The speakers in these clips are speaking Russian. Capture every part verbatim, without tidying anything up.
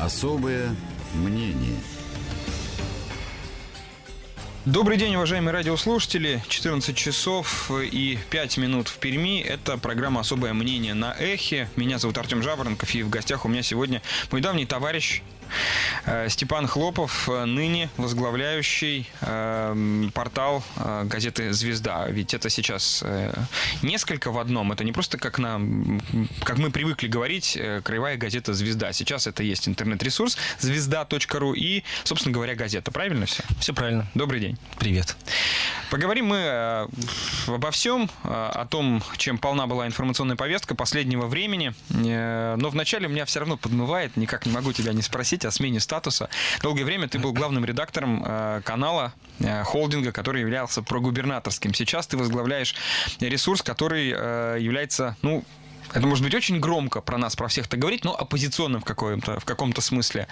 Особое мнение. Добрый день, уважаемые радиослушатели. четырнадцать часов и пять минут в Перми. Это программа «Особое мнение» на Эхе. Меня зовут Артем Жаворонков, и в гостях у меня сегодня мой давний товарищ Степан Хлопов, ныне возглавляющий э, портал э, газеты «Звезда». Ведь это сейчас э, несколько в одном. Это не просто как, на, как мы привыкли говорить, э, краевая газета «Звезда». Сейчас это есть интернет-ресурс звезда точка ру и, собственно говоря, газета. Правильно все? Все правильно. Добрый день. Привет. Поговорим мы э, обо всем, э, о том, чем полна была информационная повестка последнего времени. Э, но вначале меня все равно подмывает, никак не могу тебя не спросить о смене статуса. Долгое время ты был главным редактором э, канала, э, холдинга, который являлся прогубернаторским. Сейчас ты возглавляешь ресурс, который э, является, ну, это может быть очень громко про нас, про всех так говорить, но оппозиционным в каком-то, в каком-то смысле.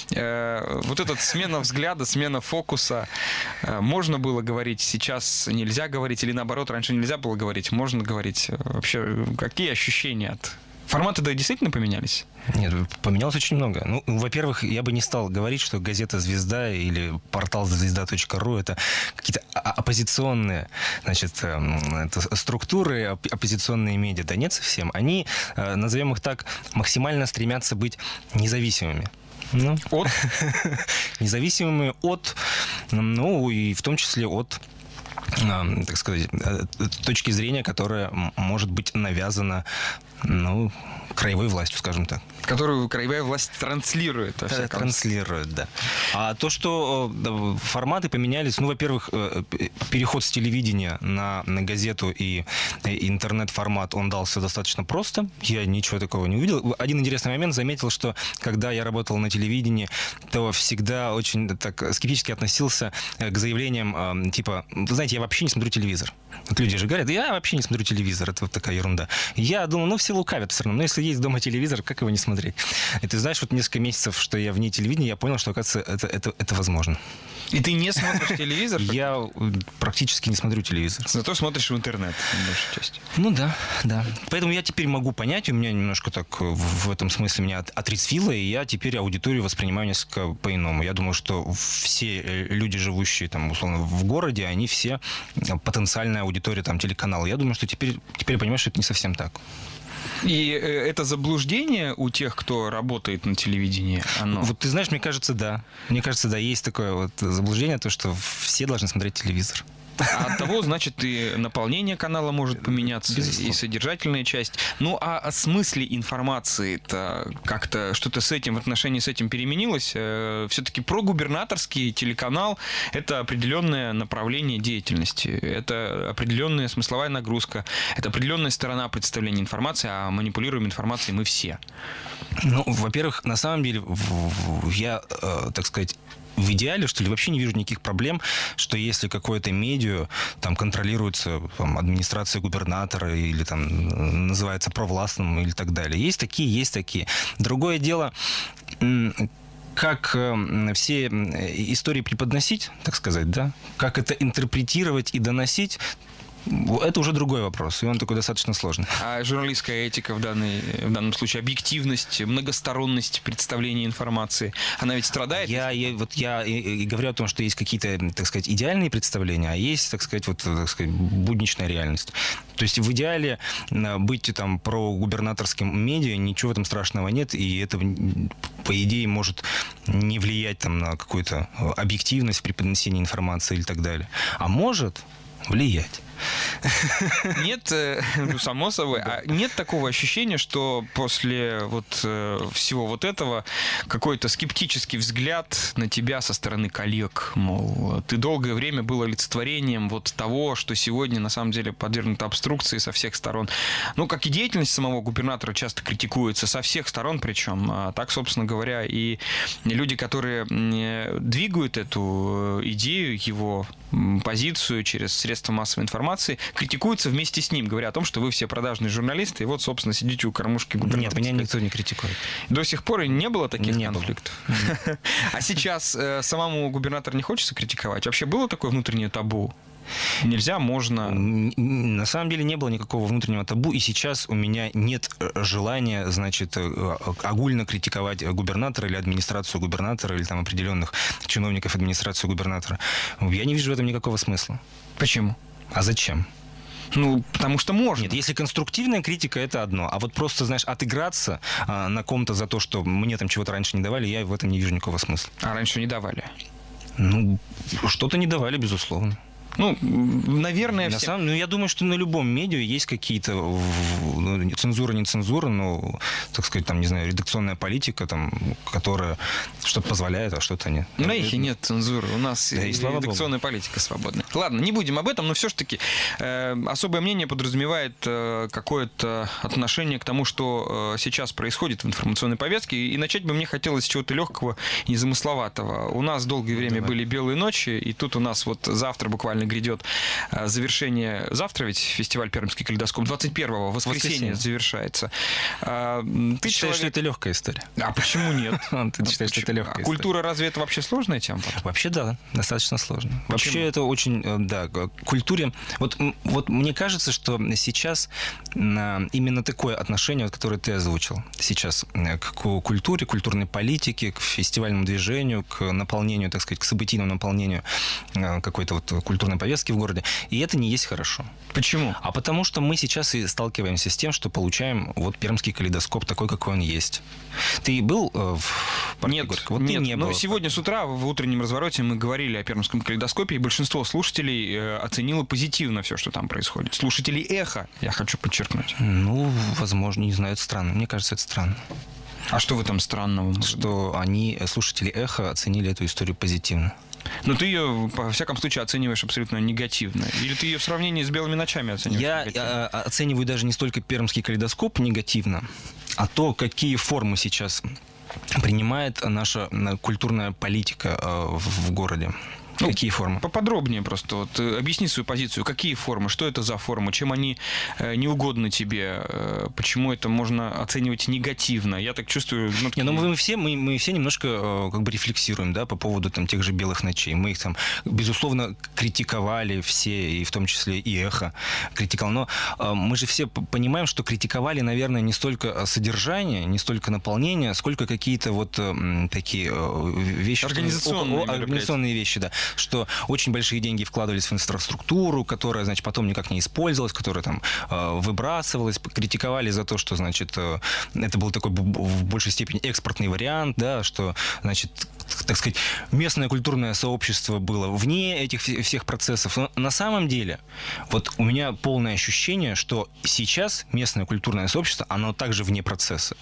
Э, вот эта смена взгляда, смена фокуса. Э, можно было говорить, сейчас нельзя говорить, или наоборот, раньше нельзя было говорить, можно говорить. Вообще, какие ощущения от... Форматы, да, действительно поменялись? Нет, поменялось очень много. Ну, во-первых, я бы не стал говорить, что газета «Звезда» или портал звезда точка ру — это какие-то оппозиционные, значит, это структуры, оппозиционные медиа. Да нет, совсем. Они, назовем их так, максимально стремятся быть независимыми. Ну, от? Независимыми от, ну, и в том числе от, так сказать, точки зрения, которая может быть навязана, ну, краевой властью, скажем так. Которую краевая власть транслирует. Да, транслирует, да. А то, что форматы поменялись, ну, во-первых, переход с телевидения на, на газету и интернет-формат, он дался достаточно просто. Я ничего такого не увидел. Один интересный момент заметил, что когда я работал на телевидении, то всегда очень так скептически относился к заявлениям типа, вы знаете, я вообще не смотрю телевизор. Вот люди же говорят, я вообще не смотрю телевизор, это вот такая ерунда. Я думал, ну, все лукавят все равно. Но если есть дома телевизор, как его не смотреть? И ты знаешь, вот несколько месяцев, что я вне телевидения, я понял, что, оказывается, это, это, это возможно. И ты не смотришь телевизор? Я практически не смотрю телевизор. Зато смотришь в интернет, в большей части. Ну да, да. Поэтому я теперь могу понять, у меня немножко так в этом смысле меня отрезвило, и я теперь аудиторию воспринимаю несколько по-иному. Я думаю, что все люди, живущие там, условно, в городе, они все потенциальная аудитория там, телеканала. Я думаю, что теперь, теперь я понимаю, что это не совсем так. И это заблуждение у тех, кто работает на телевидении? Оно... Вот ты знаешь, мне кажется, да. Мне кажется, да, есть такое вот заблуждение, то, что все должны смотреть телевизор. А от того, значит, и наполнение канала может поменяться, безусловно, и содержательная часть. Ну, а о смысле информации-то как-то что-то с этим, в отношении с этим переменилось? Все-таки прогубернаторский телеканал – это определенное направление деятельности, это определенная смысловая нагрузка, это определенная сторона представления информации, а манипулируем информацией мы все. Ну, во-первых, на самом деле, я, так сказать, в идеале, что ли, вообще не вижу никаких проблем, что если какое-то медиа там контролируется там, администрацией губернатора или там называется провластным или так далее. Есть такие, есть такие. Другое дело, как все истории преподносить, так сказать, да, как это интерпретировать и доносить, это уже другой вопрос, и он такой достаточно сложный. А журналистская этика в, данной, в данном случае, объективность, многосторонность представления информации, она ведь страдает? Я, я, вот я и, и говорю о том, что есть какие-то, так сказать, идеальные представления, а есть, так сказать, вот, так сказать, будничная реальность. То есть в идеале быть там прогубернаторским медиа, ничего в этом страшного нет, и это, по идее, может не влиять там, на какую-то объективность при преподнесении информации или так далее. А может влиять. Нет, ну, само собой, а нет такого ощущения, что после вот всего вот этого какой-то скептический взгляд на тебя со стороны коллег, мол, ты долгое время был олицетворением вот того, что сегодня на самом деле подвергнуто обструкции со всех сторон. Ну, как и деятельность самого губернатора часто критикуется со всех сторон, причем, а так, собственно говоря, и люди, которые двигают эту идею, его позицию через средства массовой информации, критикуются вместе с ним, говоря о том, что вы все продажные журналисты, и вот, собственно, сидите у кормушки губернатора. Нет, меня никто не критикует. До сих пор и не было таких не конфликтов? Было. А сейчас э, самому губернатору не хочется критиковать? Вообще было такое внутреннее табу? Нельзя, можно. На самом деле не было никакого внутреннего табу, и сейчас у меня нет желания, значит, огульно критиковать губернатора или администрацию губернатора, или там определенных чиновников администрации губернатора. Я не вижу в этом никакого смысла. Почему? А зачем? Ну, потому что можно. Нет, если конструктивная критика, это одно. А вот просто, знаешь, отыграться а, на ком-то за то, что мне там чего-то раньше не давали, я в этом не вижу никакого смысла. А раньше не давали? Ну, что-то не давали, безусловно. Ну, наверное, на всем... самом, ну, я думаю, что на любом медиа есть какие-то, ну, цензура, не цензура, но, так сказать, там, не знаю, редакционная политика, там, которая что-то позволяет, а что-то нет. На их и нет цензуры. У нас да, и редакционная политика свободная. Ладно, не будем об этом, но все-таки э, особое мнение подразумевает э, какое-то отношение к тому, что э, сейчас происходит в информационной повестке. И начать бы мне хотелось с чего-то легкого и незамысловатого. У нас долгое время Давай. были белые ночи, и тут у нас вот завтра буквально грядет завершение. Завтра ведь фестиваль «Пермский калейдоскоп» двадцать первого, воскресенье, завершается. А, ты считаешь, человек... что это легкая история? А почему нет? Ты считаешь, что это легкая история? А культура разве это вообще сложная тема? Вообще да, достаточно сложно. Вообще это очень, да, культуре... Вот, вот мне кажется, что сейчас именно такое отношение, которое ты озвучил сейчас к культуре, культурной политике, к фестивальному движению, к наполнению, так сказать, к событийному наполнению какой-то вот культурной повестки в городе. И это не есть хорошо. Почему? А потому что мы сейчас и сталкиваемся с тем, что получаем вот пермский калейдоскоп такой, какой он есть. Ты был э, в парке Нет, Горького? Вот нет. Ты не но был. Сегодня с утра в утреннем развороте мы говорили о пермском калейдоскопе, и большинство слушателей э, оценило позитивно все, что там происходит. Слушателей «Эхо», я хочу подчеркнуть. Ну, возможно, не знаю, это странно. Мне кажется, это странно. А что в этом странного? Что они, слушатели «Эхо», оценили эту историю позитивно. Но ты ее, во всяком случае, оцениваешь абсолютно негативно. Или ты ее в сравнении с «Белыми ночами» оцениваешь Я негативно? оцениваю даже не столько пермский калейдоскоп негативно, а то, какие формы сейчас принимает наша культурная политика в городе. Ну, какие формы? Поподробнее просто. Вот, объясни свою позицию. Какие формы? Что это за формы? Чем они э, не угодны тебе? Э, почему это можно оценивать негативно? Я так чувствую... Ну, не, ну мы все, мы, мы все немножко э, как бы рефлексируем, да, по поводу там, тех же «Белых ночей». Мы их там, безусловно, критиковали все, и в том числе и «Эхо» критиковал. Но э, мы же все понимаем, что критиковали, наверное, не столько содержание, не столько наполнение, сколько какие-то вот э, такие э, вещи... Организационные, о, организационные вещи, да. Что очень большие деньги вкладывались в инфраструктуру, которая, значит, потом никак не использовалась, которая там э, выбрасывалась, критиковали за то, что, значит, э, это был такой в большей степени экспортный вариант, да, что, значит, так сказать, местное культурное сообщество было вне этих всех процессов. Но на самом деле, вот у меня полное ощущение, что сейчас местное культурное сообщество, оно также вне процесса.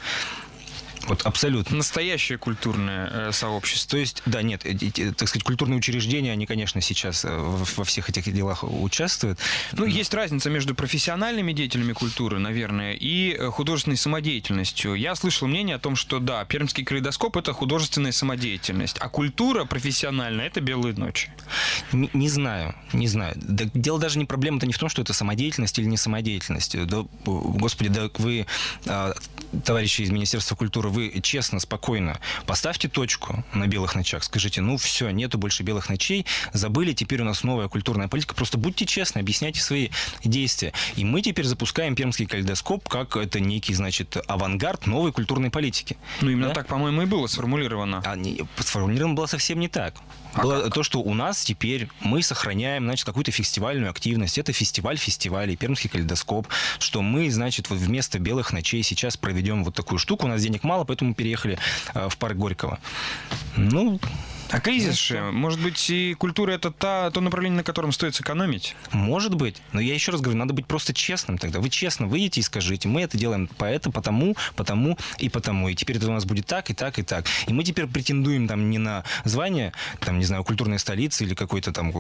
Вот абсолютно. Настоящее культурное э, сообщество. То есть, да, нет, эти, так сказать, культурные учреждения, они, конечно, сейчас во всех этих делах участвуют. Ну, есть разница между профессиональными деятелями культуры, наверное, и художественной самодеятельностью. Я слышал мнение о том, что, да, пермский калейдоскоп – это художественная самодеятельность, а культура профессиональная – это «Белые ночи». Не, не знаю, не знаю. Да, дело даже не проблема-то не в том, что это самодеятельность или не самодеятельность. Да, господи, да вы, товарищи из Министерства культуры, вы честно, спокойно поставьте точку на «Белых ночах», скажите, ну все, нету больше «Белых ночей», забыли, теперь у нас новая культурная политика, просто будьте честны, объясняйте свои действия. И мы теперь запускаем пермский калейдоскоп как это некий, значит, авангард новой культурной политики. Ну именно да? так, по-моему, и было сформулировано. А не, сформулировано было совсем не так. А было как? То, что у нас теперь мы сохраняем, значит, какую-то фестивальную активность. Это фестиваль фестивалей, пермский калейдоскоп, что мы, значит, вот вместо «Белых ночей» сейчас проведем вот такую штуку. У нас денег мало, поэтому мы переехали э, в парк Горького. Ну... А кризис же, может быть, и культура – это та, то направление, на котором стоит сэкономить? Может быть. Но я еще раз говорю, надо быть просто честным тогда. Вы честно выйдете и скажите, мы это делаем по это, потому, потому и потому. И теперь это у нас будет так, и так, и так. И мы теперь претендуем там не на звание, там, не знаю, культурной столицы или какой-то там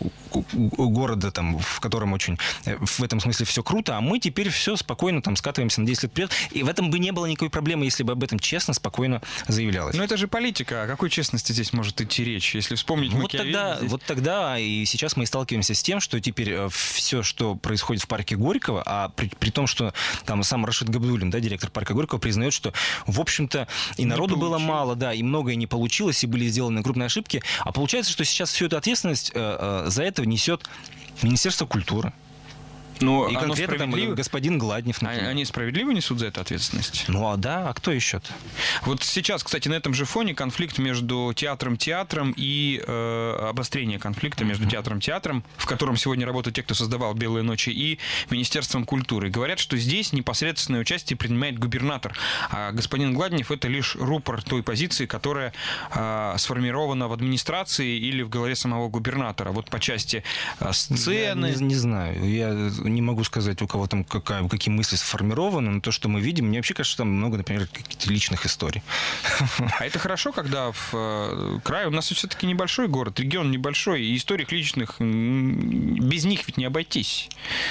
города, там, в котором очень в этом смысле все круто, а мы теперь все спокойно там скатываемся на десять лет вперед. И в этом бы не было никакой проблемы, если бы об этом честно, спокойно заявлялось. Но это же политика. О какой честности здесь может может идти речь? Если вспомнить вот тогда, здесь... вот тогда и сейчас мы сталкиваемся с тем, что теперь все, что происходит в парке Горького, а при, при том, что там сам Рашид Габдуллин, да, директор парка Горького, признает, что, в общем-то, и народу было мало, да, и многое не получилось, и были сделаны крупные ошибки. А получается, что сейчас всю эту ответственность э, э, за это несет Министерство культуры. Но и конкретно там господин Гладнев, например. Они справедливо несут за это ответственность? Ну, а да, а кто еще-то? Вот сейчас, кстати, на этом же фоне конфликт между театром-театром и э, обострение конфликта между mm-hmm. театром-театром, в котором сегодня работают те, кто создавал «Белые ночи», и Министерством культуры. Говорят, что здесь непосредственное участие принимает губернатор, а господин Гладнев — это лишь рупор той позиции, которая э, сформирована в администрации или в голове самого губернатора. Вот по части э, сцены... Я не, не знаю, я... Не могу сказать, у кого там какая, какие мысли сформированы, но то, что мы видим, мне вообще кажется, что там много, например, каких-то личных историй. А это хорошо, когда в э, крае, у нас все-таки небольшой город, регион небольшой, и историй личных, без них ведь не обойтись.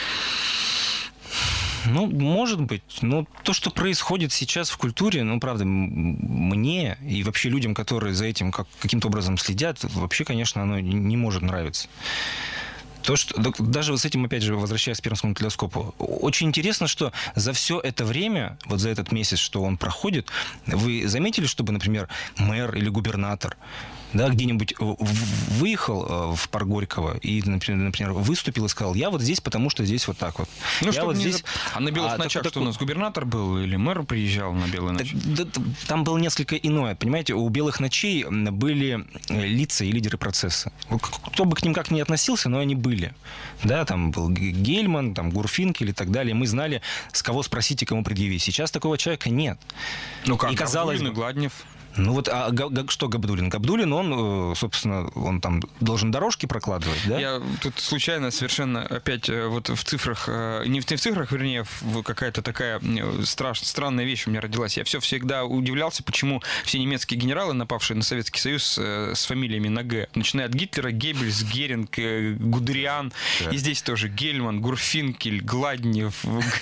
Ну, может быть. Но то, что происходит сейчас в культуре, ну, правда, мне и вообще людям, которые за этим как, каким-то образом следят, вообще, конечно, оно не может нравиться. То, что, даже вот с этим, опять же, возвращаясь к Пермскому телескопу, очень интересно, что за все это время, вот за этот месяц, что он проходит, вы заметили, чтобы, например, мэр или губернатор, да, где-нибудь выехал в парк Горького и, например, выступил и сказал: я вот здесь, потому что здесь вот так вот. Ну, я вот не... здесь... А на Белых а, ночах так, что так... у нас губернатор был или мэр приезжал на Белые ночи? Да, да, там было несколько иное. Понимаете, у Белых ночей были лица и лидеры процесса. Кто бы к ним как ни относился, но они были. Да, там был Гельман, там Гурфинкель и так далее. Мы знали, с кого спросить и кому предъявить. Сейчас такого человека нет. Ну как, и казалось бы... Гладнев... Ну вот, а что Габдуллин? Габдуллин, он, собственно, он там должен дорожки прокладывать, да? Я тут случайно совершенно опять вот в цифрах, не в, в цифрах, вернее, в какая-то такая страш, странная вещь у меня родилась. Я все всегда удивлялся, почему все немецкие генералы, напавшие на Советский Союз, с фамилиями на «Г», начиная от Гитлера, Геббельс, Геринг, Гудериан, да. И здесь тоже Гельман, Гурфинкель, Гладнев,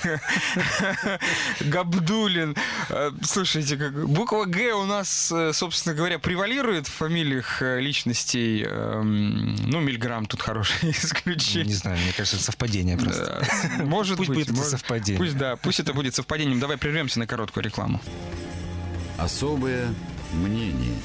Габдуллин. Слушайте, буква «Г» у нас, собственно говоря, превалирует в фамилиях личностей. Ну, Мильграм тут хорошее исключение. Не знаю, мне кажется, это совпадение просто. Да, может пусть быть. будет может, это совпадение. Пусть, да, пусть это будет совпадением. Давай прервемся на короткую рекламу. Особое мнение.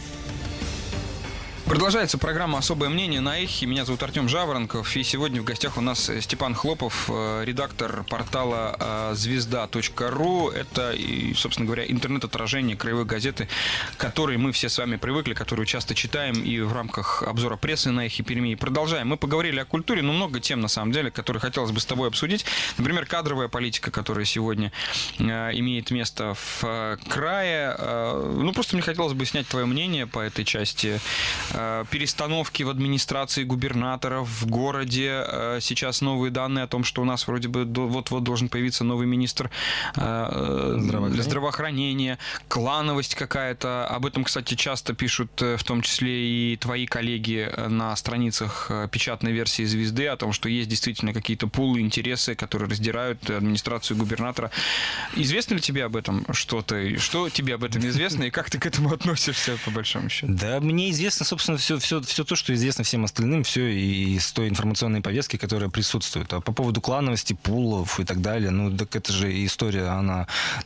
Продолжается программа «Особое мнение» на Эхе. Меня зовут Артем Жаворонков. И сегодня в гостях у нас Степан Хлопов, редактор портала звезда точка ру. Это, собственно говоря, интернет-отражение краевой газеты, к которой мы все с вами привыкли, которую часто читаем и в рамках обзора прессы на Эхе Перми. Продолжаем. Мы поговорили о культуре, но много тем, на самом деле, которые хотелось бы с тобой обсудить. Например, кадровая политика, которая сегодня имеет место в крае. Ну, просто мне хотелось бы снять твое мнение по этой части. Перестановки в администрации губернаторов в городе. Сейчас новые данные о том, что у нас вроде бы вот-вот должен появиться новый министр здравоохранения. здравоохранения, клановость какая-то. Об этом, кстати, часто пишут, в том числе и твои коллеги на страницах печатной версии «Звезды», о том, что есть действительно какие-то пулы, интересы, которые раздирают администрацию губернатора. Известно ли тебе об этом что-то? Что тебе об этом известно и как ты к этому относишься, по большому счету? Да, мне известно, собственно, Все, все, все то, что известно всем остальным, все из той информационной повестки, которая присутствует. А по поводу клановости, пулов и так далее, ну, так это же история, она,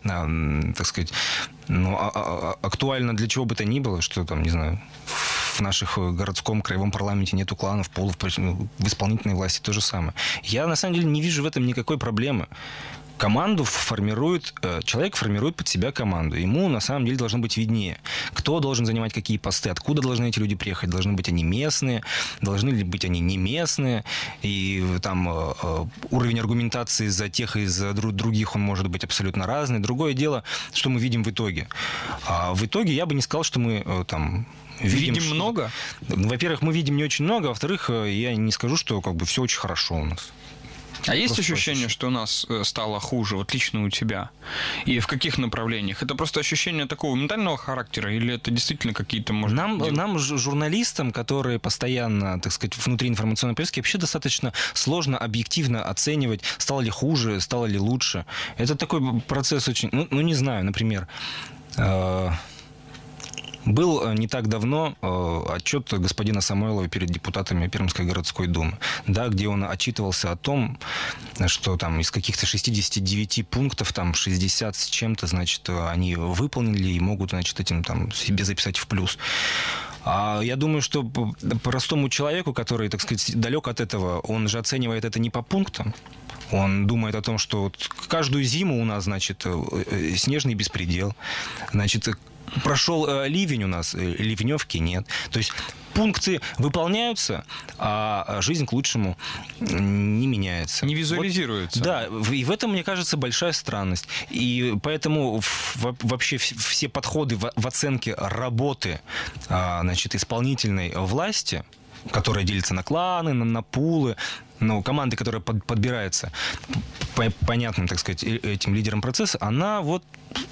так сказать, ну, а, а, актуальна для чего бы то ни было, что там, не знаю, в наших городском, краевом парламенте нету кланов, пулов, в исполнительной власти то же самое. Я, на самом деле, не вижу в этом никакой проблемы. Команду формирует, человек формирует под себя команду. Ему, на самом деле, должно быть виднее. Кто должен занимать какие посты, откуда должны эти люди приехать. Должны быть они местные, должны ли быть они не местные. И там уровень аргументации за тех и за других, он может быть абсолютно разный. Другое дело, что мы видим в итоге. А в итоге я бы не сказал, что мы там... Видим, видим много? Во-первых, мы видим не очень много. Во-вторых, я не скажу, что как бы все очень хорошо у нас. А есть ощущение, что у нас стало хуже, вот лично у тебя? И в каких направлениях? Это просто ощущение такого ментального характера или это действительно какие-то, может нам, нам, журналистам, которые постоянно, так сказать, внутри информационной повестки, вообще достаточно сложно объективно оценивать, стало ли хуже, стало ли лучше. Это такой процесс очень... Ну, ну не знаю, например... Э- Был не так давно э, отчет господина Самойлова перед депутатами Пермской городской думы, да, где он отчитывался о том, что там из каких-то шестидесяти девяти пунктов там шестьдесят с чем-то, значит, они выполнили и могут, значит, этим там себе записать в плюс. А я думаю, что простому человеку, который, так сказать, далек от этого, он же оценивает это не по пунктам. Он думает о том, что вот каждую зиму у нас, значит, снежный беспредел, значит, прошел ливень у нас, ливневки нет. То есть пункты выполняются, а жизнь к лучшему не меняется. Не визуализируется. Вот, да, и в этом, мне кажется, большая странность. И поэтому вообще все подходы в оценке работы, значит, исполнительной власти, которая делится на кланы, на, на пулы, ну, команды, которая под, подбирается по понятным, так сказать, этим лидерам процесса, она вот...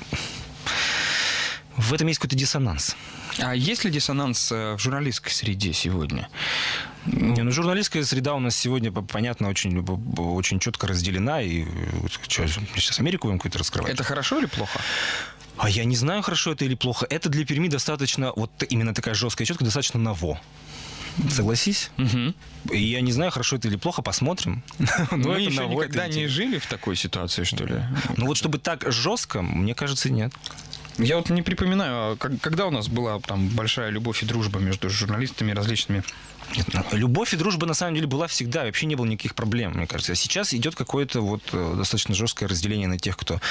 В этом есть какой-то диссонанс. А есть ли диссонанс в журналистской среде сегодня? Не, ну, журналистская среда у нас сегодня, понятно, очень, очень четко разделена. И что, сейчас Америку будем какую-то раскрывать? Это хорошо или плохо? А я не знаю, хорошо это или плохо. Это для Перми достаточно, вот именно такая жесткая четкая, достаточно ново. Согласись? Угу. И я не знаю, хорошо это или плохо, посмотрим. Мы еще никогда не жили в такой ситуации, что ли? Ну вот чтобы так жестко, мне кажется, нет. Я вот не припоминаю, когда у нас была там большая любовь и дружба между журналистами различными. Нет, любовь и дружба на самом деле была всегда, вообще не было никаких проблем, мне кажется. А сейчас идет какое-то вот достаточно жесткое разделение на тех, кто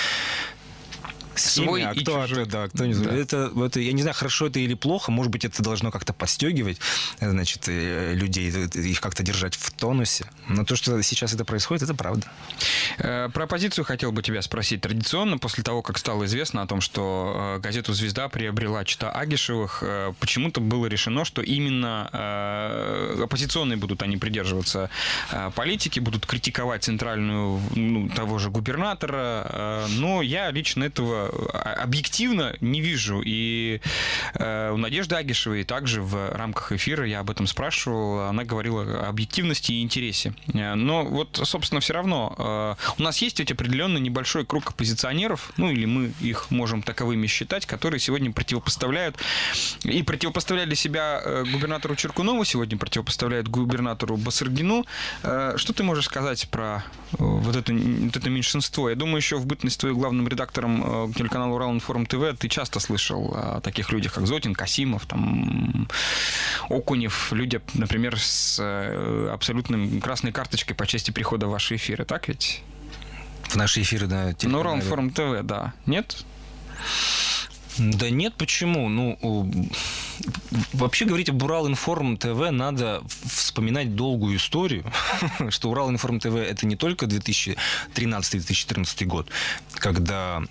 свой, а кто, и чужой. Да, кто не да. это, это, я не знаю, хорошо это или плохо. Может быть, это должно как-то подстегивать, значит, людей, их как-то держать в тонусе. Но то, что сейчас это происходит, это правда. Про оппозицию хотел бы тебя спросить. Традиционно, после того, как стало известно о том, что газету «Звезда» приобрела чета Агишевых, почему-то было решено, что именно оппозиционные будут они придерживаться политики, будут критиковать центральную, ну, того же губернатора. Но я лично этого объективно не вижу. И э, у Надежды Агишевой также в рамках эфира я об этом спрашивал. Она говорила о объективности и интересе. Но вот, собственно, все равно э, у нас есть ведь определенный небольшой круг оппозиционеров, ну или мы их можем таковыми считать, которые сегодня противопоставляют и противопоставляли себя э, губернатору Чиркунову, сегодня противопоставляют губернатору Басаргину. Э, что ты можешь сказать про э, вот, это, вот это меньшинство? Я думаю, еще в бытность твоим главным редактором э, телеканала Уралинформ ТВ ты часто слышал о таких людях, как Зотин, Касимов, там, Окунев, люди, например, с абсолютной красной карточкой по части прихода в ваши эфиры, так ведь? В наши эфиры, да. На Уралинформ ТВ, да. Нет? Да нет, почему? Ну, вообще говорить об Уралинформ ТВ надо вспоминать долгую историю, что Уралинформ ТВ это не только две тысячи тринадцатый — две тысячи четырнадцатый год, когда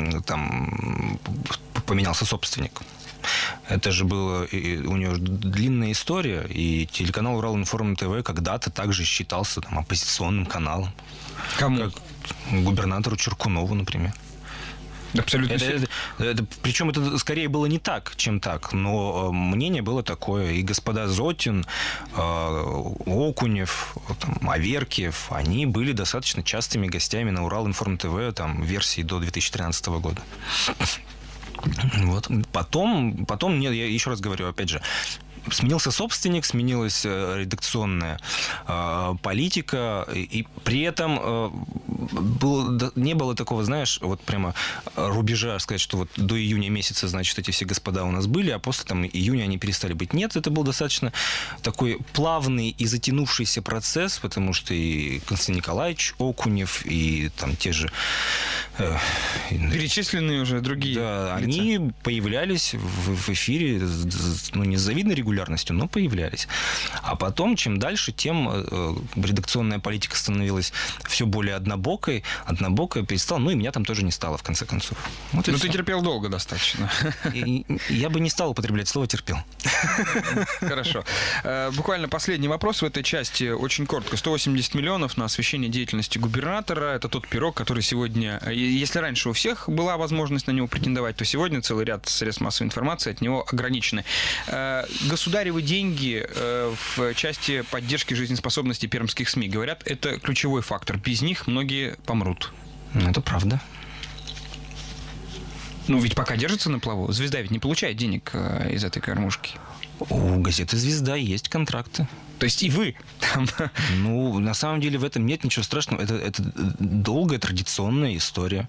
там поменялся собственник. Это же была у него длинная история, и телеканал Уралинформ ТВ когда-то также считался там оппозиционным каналом. Кому? Как губернатору Чиркунову, например. Абсолютно. Это, это, это, причем это скорее было не так, чем так, но мнение было такое. И господа Зотин, э, Окунев, там, Аверкиев, они были достаточно частыми гостями на Уралинформ ТВ, там, версии до две тысячи тринадцатого года. Вот. Потом, потом, нет, я еще раз говорю, опять же, сменился собственник, сменилась редакционная э, политика, и, и при этом э, было, не было такого, знаешь, вот прямо рубежа, сказать, что вот до июня месяца, значит, эти все господа у нас были, а после там июня они перестали быть. Нет, это был достаточно такой плавный и затянувшийся процесс, потому что и Константин Николаевич Окунев, и там те же... Э, перечисленные уже другие да, лица. Они появлялись в, в эфире, ну, не с завидной регулярностью, но появлялись. А потом, чем дальше, тем э, редакционная политика становилась все более однобокой, однобокой перестала, ну и меня там тоже не стало, в конце концов. Вот ну ты терпел долго достаточно. И, я бы не стал употреблять слово «терпел». Хорошо. Буквально последний вопрос в этой части, очень коротко. сто восемьдесят миллионов на освещение деятельности губернатора. Это тот пирог, который сегодня... Если раньше у всех была возможность на него претендовать, то сегодня целый ряд средств массовой информации от него ограничены. Государевы деньги в части поддержки жизнеспособности пермских СМИ, говорят, это ключевой фактор. Без них многие помрут. Это правда. Ну, ведь пока держится на плаву. «Звезда» ведь не получает денег э, из этой кормушки. У газеты «Звезда» есть контракты. То есть и вы там... Ну, на самом деле в этом нет ничего страшного. Это, это долгая традиционная история.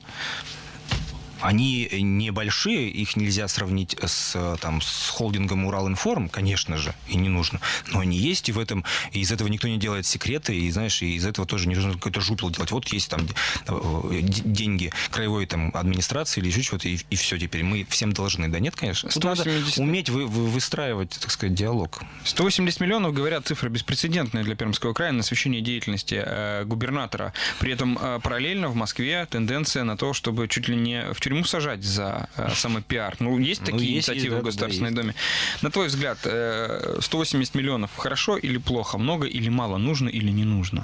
Они небольшие, их нельзя сравнить с, там, с холдингом «Уралинформ», конечно же, и не нужно. Но они есть, и в этом, и из этого никто не делает секреты, и, знаешь, и из этого тоже не нужно какой-то жупел делать. Вот есть там деньги краевой там, администрации или еще чего-то, и, и все теперь. Мы всем должны. Да нет, конечно. Тут надо уметь вы, вы, выстраивать, так сказать, диалог. сто восемьдесят миллионов, говорят, цифра беспрецедентная для Пермского края на освещение деятельности э, губернатора. При этом э, параллельно в Москве тенденция на то, чтобы чуть ли не в тюрьму сажать за э, самый пиар. Ну, есть такие ну, есть, инициативы да, в Государственной да, Думе. На твой взгляд, э, сто восемьдесят миллионов хорошо или плохо? Много или мало? Нужно или не нужно?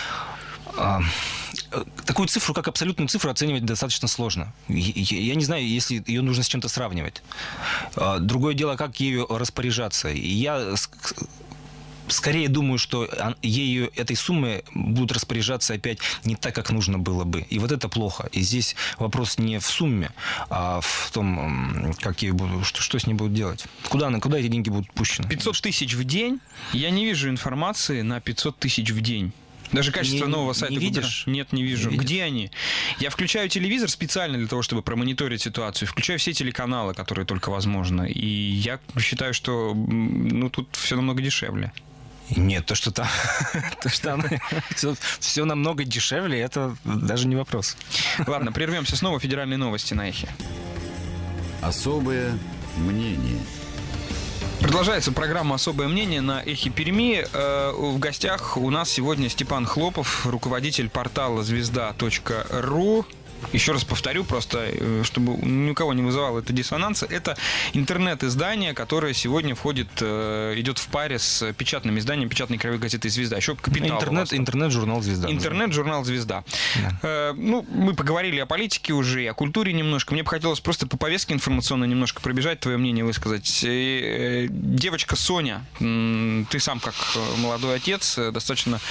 А, такую цифру, как абсолютную цифру, оценивать достаточно сложно. Я, я не знаю, если ее нужно с чем-то сравнивать. А, другое дело, как ею распоряжаться. Я... Скорее думаю, что ею, этой суммой будут распоряжаться опять не так, как нужно было бы. И вот это плохо. И здесь вопрос не в сумме, а в том, как ею будут, что, что с ней будут делать. Куда, она, куда эти деньги будут пущены? пятьсот тысяч в день? Я не вижу информации на пятьсот тысяч в день. Даже качество не, нового сайта. Не видишь? Нет, не вижу. Не видишь? Где они? Я включаю телевизор специально для того, чтобы промониторить ситуацию. Включаю все телеканалы, которые только возможно. И я считаю, что ну, тут все намного дешевле. Нет, то, что там, то, что там все, все намного дешевле, это даже не вопрос. Ладно, прервемся снова. Федеральные новости на Эхе. Особое мнение. Продолжается программа «Особое мнение» на Эхе Перми. В гостях у нас сегодня Степан Хлопов, руководитель портала звезда точка ру. Еще раз повторю, просто чтобы ни у кого не вызывало это диссонанса, это интернет-издание, которое сегодня входит, идет в паре с печатным изданием печатной краевой газеты «Звезда». Еще «Капитал». Интернет, интернет-журнал «Звезда». Интернет-журнал «Звезда». Да. Ну, мы поговорили о политике уже, о культуре немножко. Мне бы хотелось просто по повестке информационной немножко пробежать, твое мнение высказать. Девочка Соня, ты сам как молодой отец, достаточно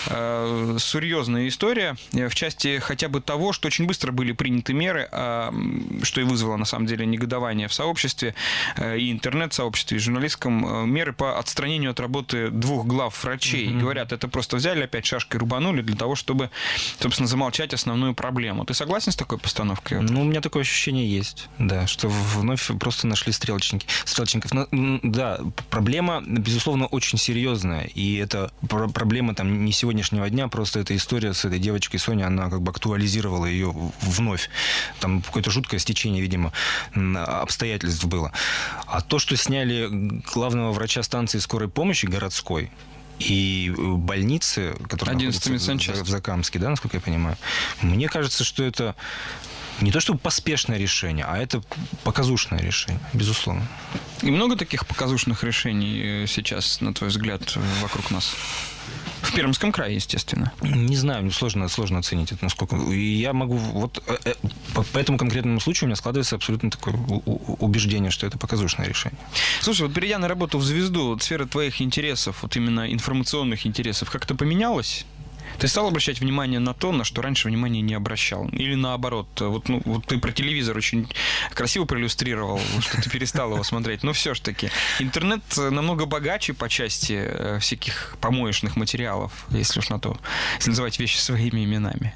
серьезная история в части хотя бы того, что очень быстро были приняты меры, что и вызвало, на самом деле, негодование в сообществе, и интернет-сообществе, и журналистском, меры по отстранению от работы двух глав врачей. Mm-hmm. Говорят, это просто взяли, опять шашкой рубанули для того, чтобы, собственно, замолчать основную проблему. Ты согласен с такой постановкой? Ну, у меня такое ощущение есть, да, что вновь просто нашли стрелочники, стрелочников. Но, да, проблема, безусловно, очень серьезная, и это проблема там не сегодняшнего дня, просто эта история с этой девочкой Соней, она как бы актуализировала ее вновь. Там какое-то жуткое стечение, видимо, обстоятельств было. А то, что сняли главного врача станции скорой помощи городской и больницы, которая находится в Закамске, да, насколько я понимаю, мне кажется, что это не то чтобы поспешное решение, а это показушное решение, безусловно. И много таких показушных решений сейчас, на твой взгляд, вокруг нас? В Пермском крае, естественно. Не знаю, сложно, сложно оценить это, насколько. Я могу... Вот по этому конкретному случаю у меня складывается абсолютно такое убеждение, что это показушное решение. Слушай, вот перейдя на работу в «Звезду», вот сфера твоих интересов, вот именно информационных интересов, как-то поменялась? Ты стал обращать внимание на то, на что раньше внимания не обращал? Или наоборот? Вот, ну, вот ты про телевизор очень красиво проиллюстрировал, что ты перестал его смотреть. Но все-таки интернет намного богаче по части всяких помоечных материалов, если уж на то, если называть вещи своими именами.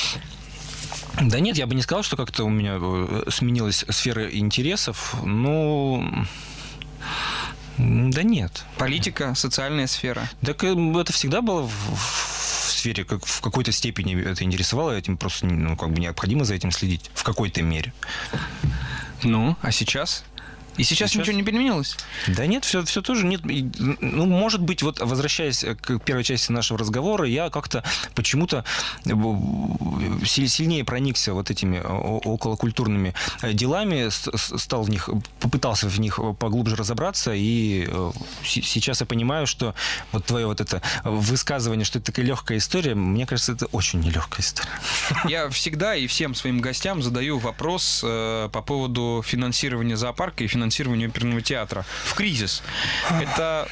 Да нет, я бы не сказал, что как-то у меня сменилась сфера интересов. Ну... Да нет. Политика, социальная сфера. Так это всегда было в сфере, как в какой-то степени это интересовало, этим просто ну, как бы необходимо за этим следить в какой-то мере. Ну, а сейчас? И сейчас, сейчас ничего не переменилось? Да нет, все, все тоже нет. Ну, может быть, вот возвращаясь к первой части нашего разговора, я как-то почему-то сильнее проникся вот этими околокультурными делами, стал в них, попытался в них поглубже разобраться, и сейчас я понимаю, что вот твое вот это высказывание, что это такая легкая история, мне кажется, это очень нелегкая история. Я всегда и всем своим гостям задаю вопрос по поводу финансирования зоопарка и финансирования финансирования оперного театра в кризис. Это...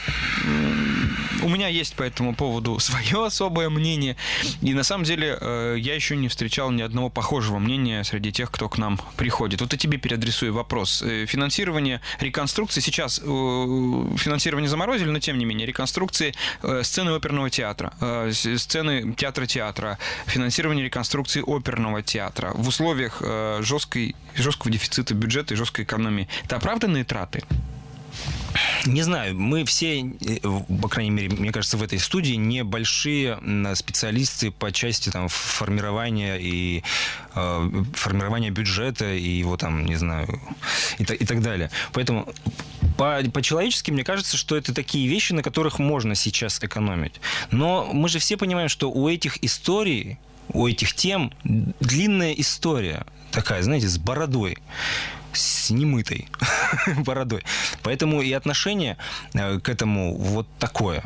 У меня есть по этому поводу свое особое мнение. И на самом деле я еще не встречал ни одного похожего мнения среди тех, кто к нам приходит. Вот и тебе переадресую вопрос. Финансирование реконструкции. Сейчас финансирование заморозили, но тем не менее. Реконструкции сцены оперного театра, сцены театра-театра, финансирование реконструкции оперного театра в условиях жесткой, жесткого дефицита бюджета и жесткой экономии. Это оправданные траты? Не знаю, мы все, по крайней мере, мне кажется, в этой студии небольшие специалисты по части там, формирования и э, формирования бюджета и его там, не знаю, и, и так далее. Поэтому по, по-человечески мне кажется, что это такие вещи, на которых можно сейчас экономить. Но мы же все понимаем, что у этих историй, у этих тем длинная история такая, знаете, с бородой. С немытой бородой. Поэтому и отношение к этому вот такое.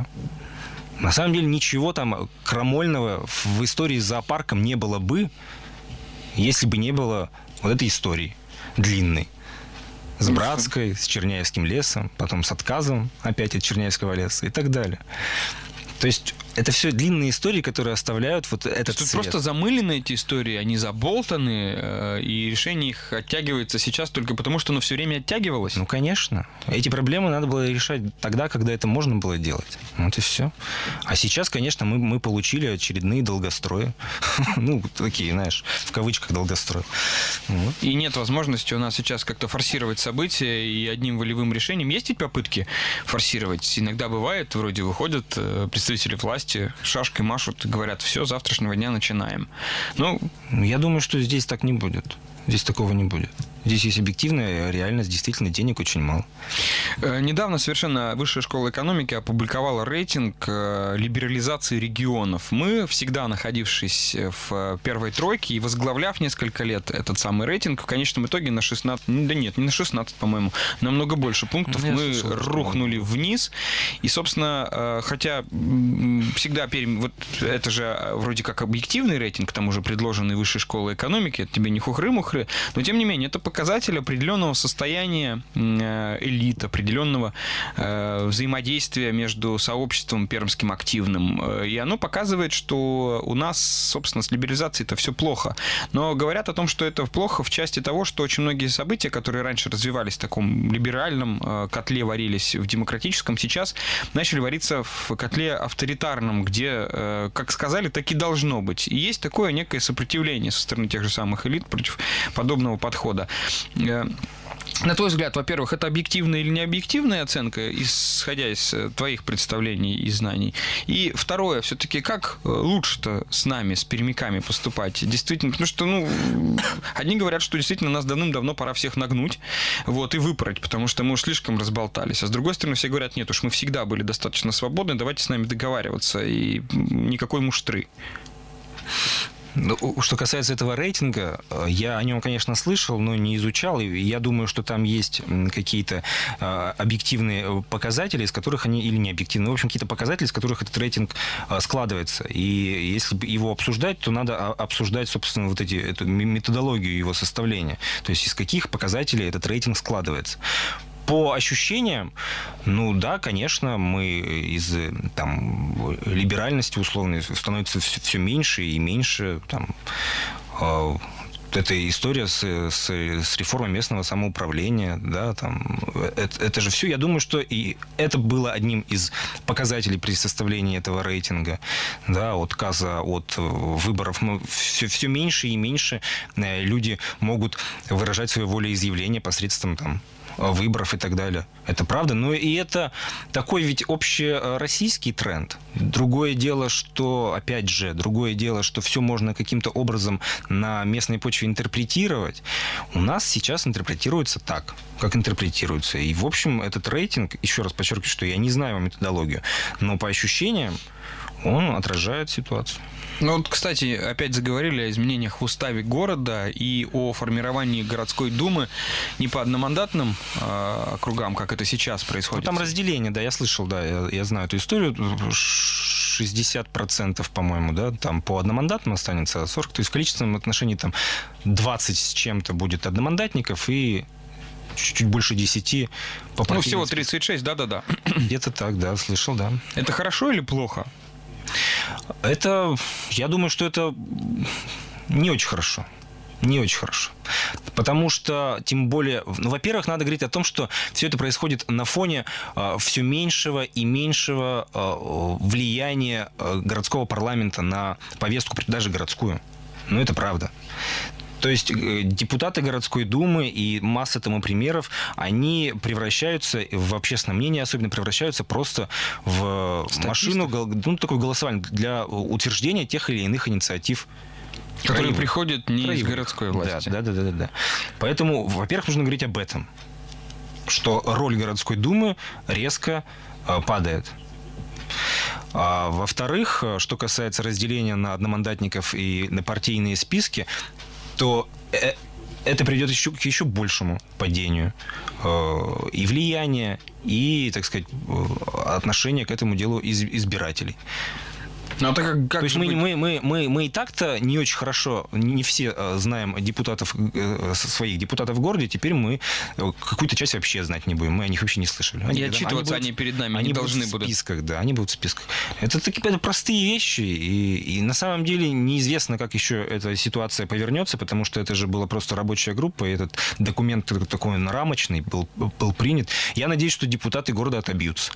На самом деле ничего там крамольного в истории с зоопарком не было бы, если бы не было вот этой истории длинной. С Братской, с Черняевским лесом, потом с отказом опять от Черняевского леса и так далее. То есть это все длинные истории, которые оставляют вот этот Тут цвет. Просто замылены эти истории, они заболтаны, и решение их оттягивается сейчас только потому, что оно все время оттягивалось. Ну, конечно. Эти проблемы надо было решать тогда, когда это можно было делать. Вот и все. А сейчас, конечно, мы, мы получили очередные долгострои. Ну, такие, знаешь, в кавычках долгострои. Вот. И нет возможности у нас сейчас как-то форсировать события и одним волевым решением. Есть ведь попытки форсировать? Иногда бывает, вроде выходят представители власти, шашкой машут и говорят, все, с завтрашнего дня начинаем. Ну, я думаю, что здесь так не будет. Здесь такого не будет. Здесь есть объективная реальность, действительно, денег очень мало. Недавно совершенно Высшая школа экономики опубликовала рейтинг либерализации регионов. Мы, всегда находившись в первой тройке и возглавляв несколько лет этот самый рейтинг, в конечном итоге на шестнадцать, да нет, не на шестнадцать, по-моему, намного больше пунктов ну, мы слышал, рухнули вниз. И, собственно, хотя всегда Пермь, вот это же вроде как объективный рейтинг, к тому же предложенный Высшей школой экономики, это тебе не хухры-мухры, но тем не менее, это показатель определенного состояния элит, определенного э, взаимодействия между сообществом пермским активным. И оно показывает, что у нас, собственно, с либерализацией это все плохо. Но говорят о том, что это плохо в части того, что очень многие события, которые раньше развивались в таком либеральном э, котле, варились в демократическом, сейчас начали вариться в котле авторитарном, где, э, как сказали, так и должно быть. И есть такое некое сопротивление со стороны тех же самых элит против подобного подхода. На твой взгляд, во-первых, это объективная или необъективная оценка, исходя из твоих представлений и знаний? И второе, все-таки, как лучше-то с нами, с пермяками поступать? Действительно, потому что, ну, одни говорят, что действительно нас давным-давно пора всех нагнуть, вот, и выпороть, потому что мы уж слишком разболтались. А с другой стороны, все говорят, нет уж, мы всегда были достаточно свободны, давайте с нами договариваться, и никакой муштры. Что касается этого рейтинга, я о нем, конечно, слышал, но не изучал. И я думаю, что там есть какие-то объективные показатели, из которых они, или не объективные, в общем, какие-то показатели, из которых этот рейтинг складывается. И если его обсуждать, то надо обсуждать, собственно, вот эти, эту методологию его составления. То есть из каких показателей этот рейтинг складывается. По ощущениям, ну да, конечно, мы из там, либеральности условной становится все, все меньше и меньше. Там, э, эта история с, с, с реформой местного самоуправления, да, там, это, это же все, я думаю, что и это было одним из показателей при составлении этого рейтинга, да, отказа от выборов. Мы все, все меньше и меньше люди могут выражать свое волеизъявление посредством там, выборов и так далее. Это правда. Но и это такой ведь общероссийский тренд. Другое дело, что, опять же, другое дело, что все можно каким-то образом на местной почве интерпретировать. У нас сейчас интерпретируется так, как интерпретируется. И, в общем, этот рейтинг, еще раз подчеркиваю, что я не знаю его методологию, но по ощущениям он отражает ситуацию. Ну вот, кстати, опять заговорили о изменениях в уставе города и о формировании городской думы не по одномандатным э, округам, как это сейчас происходит. Ну, там разделение, да, я слышал, да, я, я знаю эту историю. шестьдесят процентов, по-моему, да, там по одномандатным останется, а сорок процентов, то есть в количественном отношении там двадцать с чем-то будет одномандатников и чуть-чуть больше десяти. По ну, всего тридцать шесть, да-да-да. Где-то так, да, слышал, да. Это хорошо или плохо? Это, я думаю, что это не очень хорошо. Не очень хорошо. Потому что, тем более, ну, во-первых, надо говорить о том, что все это происходит на фоне э, все меньшего и меньшего э, влияния э, городского парламента на повестку, даже городскую. Ну, это правда. То есть э, депутаты городской думы и масса тому примеров, они превращаются, в общественном мнении особенно, превращаются просто в Статистов. машину, ну, такое голосование для утверждения тех или иных инициатив. Которые приходят не Краевых. из городской власти. Да, да, да, да, да. Поэтому, во-первых, нужно говорить об этом, что роль городской думы резко э, падает. А, во-вторых, что касается разделения на одномандатников и на партийные списки, то э, это приведет еще, к еще большему падению э, и влияния, и, так сказать, отношения к этому делу из, избирателей. Ну, так как, как То есть мы, мы, мы, мы, мы и так-то не очень хорошо, не все знаем депутатов, своих депутатов в городе, теперь мы какую-то часть вообще знать не будем, мы о них вообще не слышали. Они, и отчитываться они, будут, они перед нами они не должны будут. будут. в списках, да, они будут в списках. Это такие это простые вещи, и, и на самом деле неизвестно, как еще эта ситуация повернется, потому что это же была просто рабочая группа, и этот документ такой рамочный был, был принят. Я надеюсь, что депутаты города отобьются.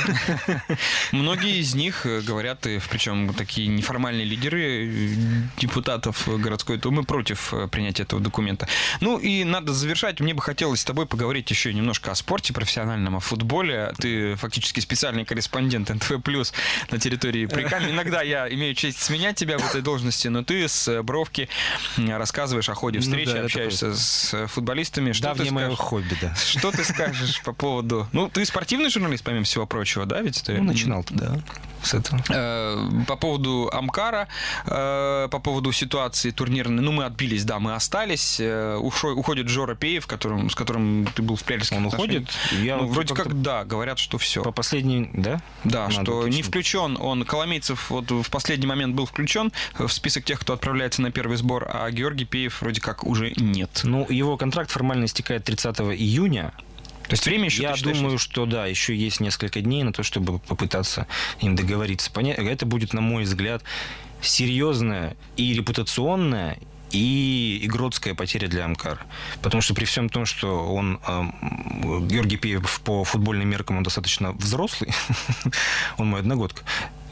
Многие из них говорят, причем такие неформальные лидеры депутатов городской думы против принятия этого документа. Ну и надо завершать. Мне бы хотелось с тобой поговорить еще немножко о спорте профессиональном, о футболе. Ты фактически специальный корреспондент эн тэ вэ плюс на территории Прикамья. Иногда я имею честь сменять тебя в этой должности, но ты с Бровки рассказываешь о ходе встречи, ну, да, общаешься с футболистами. Что давнее ты мое хобби, да. Что ты скажешь по поводу... Ну, ты спортивный журналист, помимо всего прочего, да? Ведь ты... Ну, начинал-то, да. С этого. По поводу Амкара, по поводу ситуации турнирной, ну, мы отбились, да, мы остались. Ушо, уходит Жора Пеев, которым, с которым ты был в приятельских Он отношениях. уходит? Я ну, вроде как, да, говорят, что все. По последней, да? Да, Надо что уточнить. не включен он, Коломейцев вот в последний момент был включен в список тех, кто отправляется на первый сбор, а Георгий Пеев вроде как уже нет. Ну, его контракт формально истекает тридцатого июня. То есть время еще, я думаю, что да, еще есть несколько дней на то, чтобы попытаться им договориться. Это будет, на мой взгляд, серьезная и репутационная, и игротская потеря для Амкара. Потому что при всем том, что он, Георгий Пеев по футбольным меркам, он достаточно взрослый, он мой одногодка.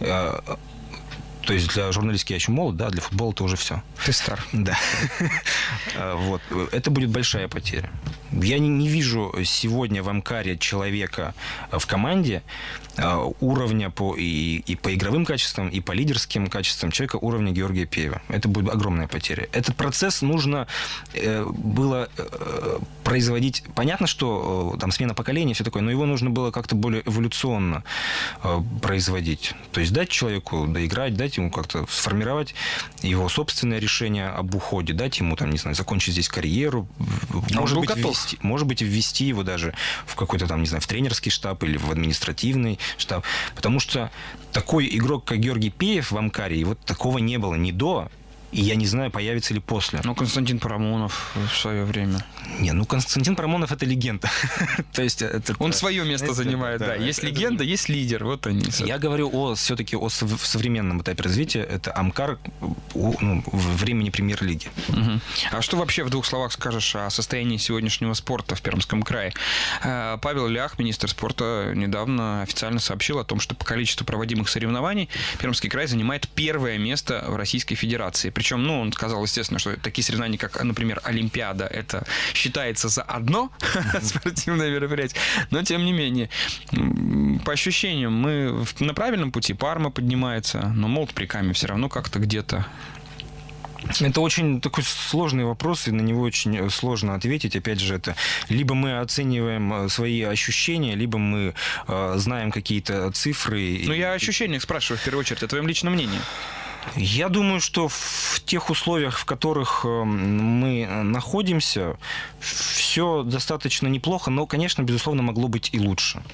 То есть для журналистики я еще молод, да, для футбола это уже все. Ты стар. Да. Вот. Это будет большая потеря. Я не, не вижу сегодня в Амкаре человека в команде уровня по, и, и по игровым качествам, и по лидерским качествам человека уровня Георгия Пеева. Это будет огромная потеря. Этот процесс нужно э, было э, производить. Понятно, что э, там смена поколения и все такое, но его нужно было как-то более эволюционно э, производить. То есть дать человеку доиграть, дать ему как-то сформировать его собственное решение об уходе, дать ему, там, не знаю, закончить здесь карьеру, может быть, ввести, может быть, ввести его даже в какой-то там, не знаю, в тренерский штаб или в административный штаб. Потому что такой игрок, как Георгий Пеев в Амкаре, вот такого не было ни до, и я не знаю, появится ли после. Ну, Константин Парамонов в свое время. Не, ну Константин Парамонов это легенда. То есть это, он свое место это, занимает, да. да. Есть это, легенда, это... есть лидер. Вот они. Я говорю о все-таки о современном этапе развития. Это Амкар ну, в времени премьер-лиги. Угу. А что вообще в двух словах скажешь о состоянии сегодняшнего спорта в Пермском крае? Павел Лях, министр спорта, недавно официально сообщил о том, что по количеству проводимых соревнований Пермский край занимает первое место в Российской Федерации. Причем, ну, он сказал, естественно, что такие соревнования, как, например, Олимпиада, это считается за одно спортивное мероприятие. Но, тем не менее, по ощущениям, мы на правильном пути. Парма поднимается, но Молот Прикамье все равно как-то где-то. Это очень такой сложный вопрос, и на него очень сложно ответить. Опять же, это либо мы оцениваем свои ощущения, либо мы э, знаем какие-то цифры. Ну, я о ощущениях спрашиваю в первую очередь, о твоем личном мнении. Я думаю, что в тех условиях, в которых мы находимся, все достаточно неплохо, но, конечно, безусловно, могло быть и лучше.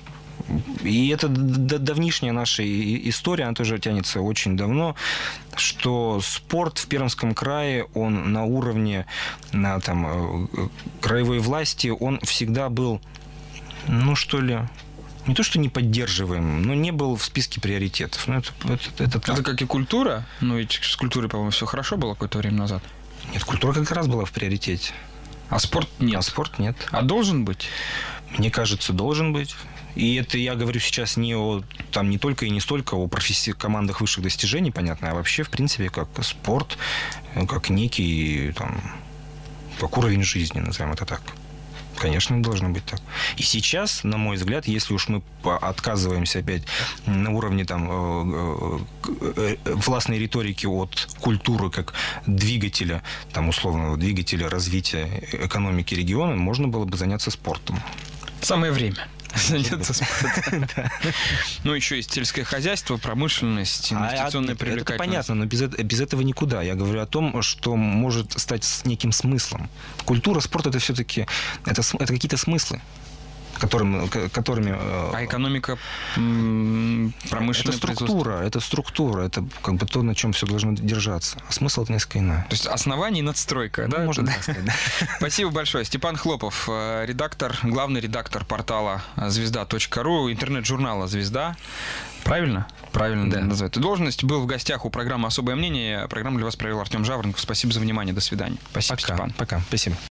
И это давнишняя наша история, она тоже тянется очень давно, что спорт в Пермском крае, он на уровне на, там, краевой власти, он всегда был, ну что ли, не то что не поддерживаем, но не был в списке приоритетов. Ну, это, это, это, это как и культура, ну ведь с культурой, по-моему, все хорошо было какое-то время назад. Нет, культура как раз была в приоритете. А спорт нет? А спорт нет. А должен быть? Мне кажется, должен быть. И это я говорю сейчас не о, там, не только и не столько о профессии, командах высших достижений, понятно, а вообще, в принципе, как спорт, как некий, там, как уровень жизни, назовем это так. Конечно, должно быть так. И сейчас, на мой взгляд, если уж мы отказываемся опять на уровне там, властной риторики от культуры как двигателя, там, условного двигателя развития экономики региона, можно было бы заняться спортом. Самое время заняться спортом. Ну, еще есть сельское хозяйство, промышленность, инвестиционная привлекательность. Это понятно, но без, без этого никуда. Я говорю о том, что может стать с неким смыслом. Культура, спорт – это все-таки это, это какие-то смыслы, которыми... которыми а экономика, промышленное это структура, это структура, это как бы то, на чем все должно держаться. А смысл это несколько иное. То есть основание и надстройка, ну, да? Можно так сказать, да. Спасибо большое. Степан Хлопов, редактор, главный редактор портала звезда точка ру, интернет-журнала «Звезда». Правильно? Правильно, да. Называют. Должность. Был в гостях у программы «Особое мнение». Программу для вас провел Артем Жаворонков. Спасибо за внимание. До свидания. Спасибо, Пока. Степан. Пока. Спасибо.